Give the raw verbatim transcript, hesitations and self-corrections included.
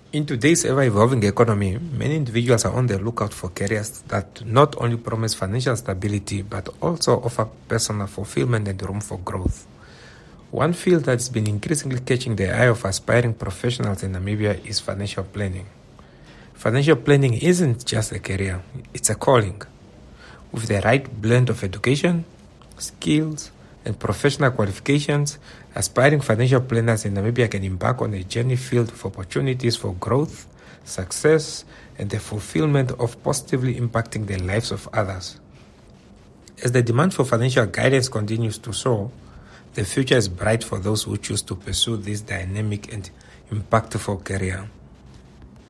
In today's ever-evolving economy, many individuals are on the lookout for careers that not only promise financial stability but also offer personal fulfillment and room for growth. One field that's been increasingly catching the eye of aspiring professionals in Namibia is financial planning. Financial planning isn't just a career, it's a calling. With the right blend of education, skills, and professional qualifications, aspiring financial planners in Namibia can embark on a journey filled with opportunities for growth, success, and the fulfillment of positively impacting the lives of others. As the demand for financial guidance continues to soar, the future is bright for those who choose to pursue this dynamic and impactful career.